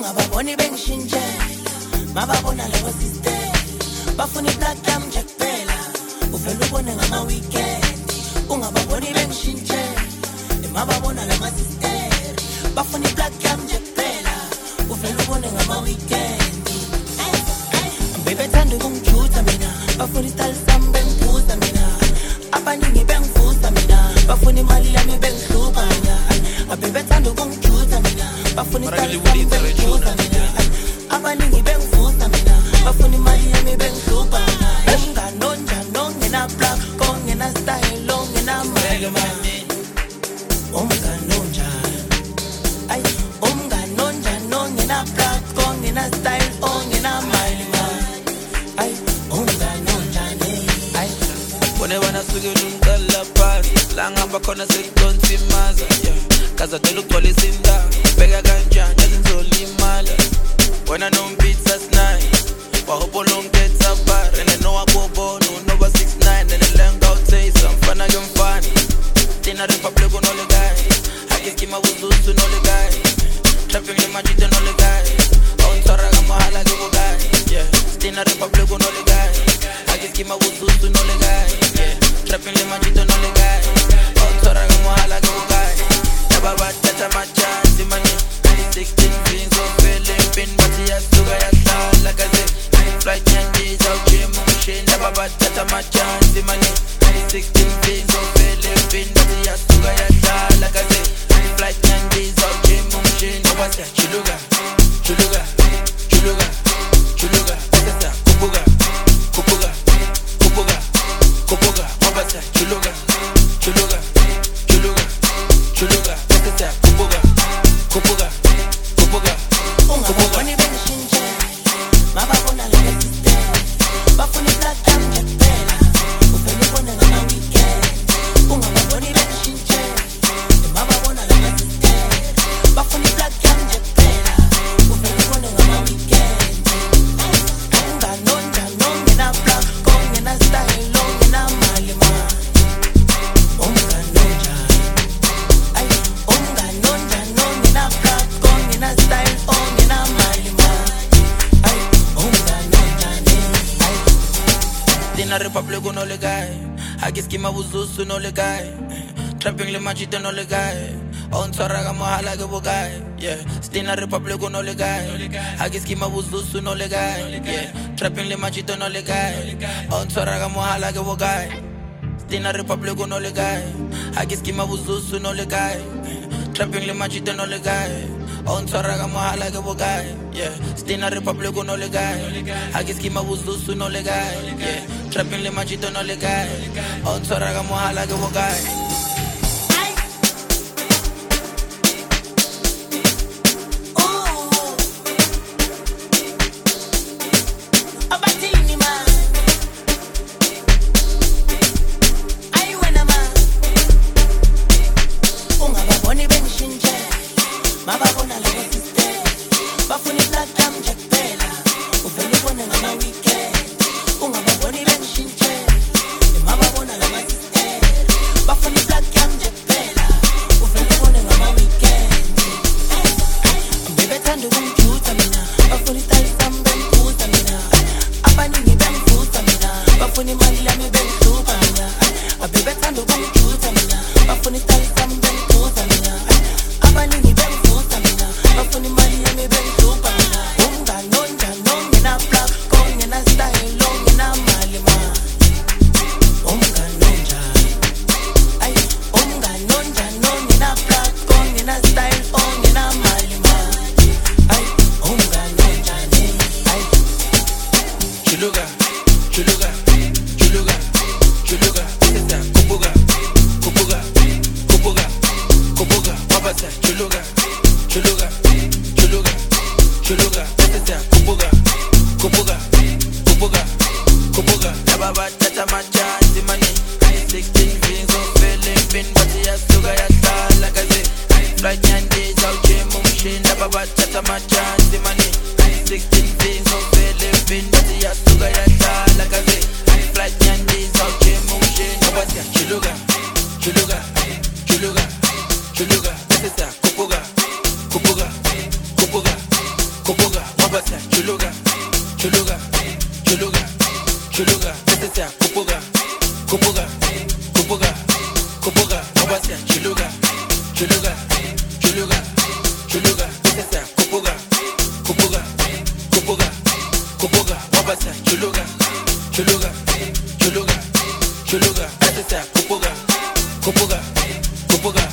ungababoni bengishintshe mababona lewo system bafuna iblack yam nje kuphela uvela ubone ngama weekend ungababoni bengishintshe mababona lewo system bafuna iblack yam nje kuphela uvela ubone ngama weekend baby thanda ukungijutha mina bafuna istyle sami bengiphuza mina abaningi bengivusa mina bafuna imali yami bengihlupa mina baby thanda ukungijutha mina bafuna istyle sami bengiphuza mina abaningi bengivusa mina bafuna imali yami bengihlupa ngano njano ngena black kongena style ongena mali umngano njani ay umngano njano ngena black kongena style ongena mali ay umngano njani ay Wone wana sugela umqala phansi la ngihamba khona sekudonsa imaza kaza dela ugcwalisa indawo bheka kanjani azinzolimala wena nompizza snack wahobo longetha bar and no abobono nova 69 and the lenga utayisa mfana ke mfana Tina Republic no le guy akikima buzuzu no le guy trapping le majita no le guy on tsara ga mahala ke bo guy yeah Tina Republic no le guy akikima buzuzu no le guy yeah trapping le majita no le guy on tsara ga mahala ke bo guy baba tata macha simani 16 beans of feeling pin but ya suga ya sala kaze flight changes out gym machine baba tata macha simani 16 beans of feeling pin but ya suga ya sala kaze flight changes out gym machine what's that chuluga chuluga chuluga chuluga tata kupuga kupuga kupuga kupuga what's that chuluga chuluga chuluga chuluga tata kupuga kupuga kupuga ungababoni bengishintshe mababona lewo system bafuna iblack yam nje kuphela uvela ubone ngama weekend ungababoni bengishintshe mababona lewo system bafuna iblack yam nje kuphela uvela ubone ngama weekend ungano njano ngena black kongena style ongena mali ungano njani ay ungano njano ngena black kongena style ongena mali ay ungano njani ay Tina Republic no le guy akiskima buzuzu no le guy trapping le majita no le guy on tsara ga mahala ke bo guy yeah Tina Republic no le guy akiskima buzuzu no le guy yeah trapping le majita no le guy on tsara ga mahala ke bo guy Tina Republic no le guy akiskima buzuzu no le guy trapping le majita no le guy on tsara ga mahala ke bo guy yeah Tina Republic no le guy akiskima buzuzu no le guy yeah trapping le majita no le guy on tsara ga mahala ke bo guy abatini man ay wena man ungababoni bengishintshe mababona lewo system bafuna iblack yam nje kuphela uvela ubone ngama weekend ungababoni bengishintshe mababona lewo system bafuna iblack yam nje kuphela uvela ubone ngama weekend baby thanda ukungijutha mina bafuna istyle sami bengiphuza mina abaningi bengivusa mina bafuna imali yami bengihlupa mina baby thanda ukungijutha mina bafuna istyle sami bengiphuza mina abaningi bengivusa mina bafuna imali yami bengihlupa mina ungano njano ngena black kongena style ongena mali ungano njani ay ungano njano ngena black kongena style ongena mali ay ungano njani ay chuluga chuluga chuluga chuluga tata kupuga kupuga kupuga kupuga wabasa chuluga chuluga chuluga chuluga tata kupuga kupuga kupuga kupuga baba tata macha simani 16 beans of feeling pin but ya suga ya sala kaze flight nyandiza uchemu mshinda baba tata macha simani 16 beans of feeling pin but ya suga ya sala kaze flight nyandiza uchemu mshinda baba chuluga chuluga chuluga chuluga tata kupuga kupuga kupuga siya chuluka, chuluka, chuluka, chuluka, bese siya kupuka, kupuka, kupuka, kupuka, waba siya chuluka, chuluka, chuluka, chuluka, bese siya kupuka, kupuka, kupuka,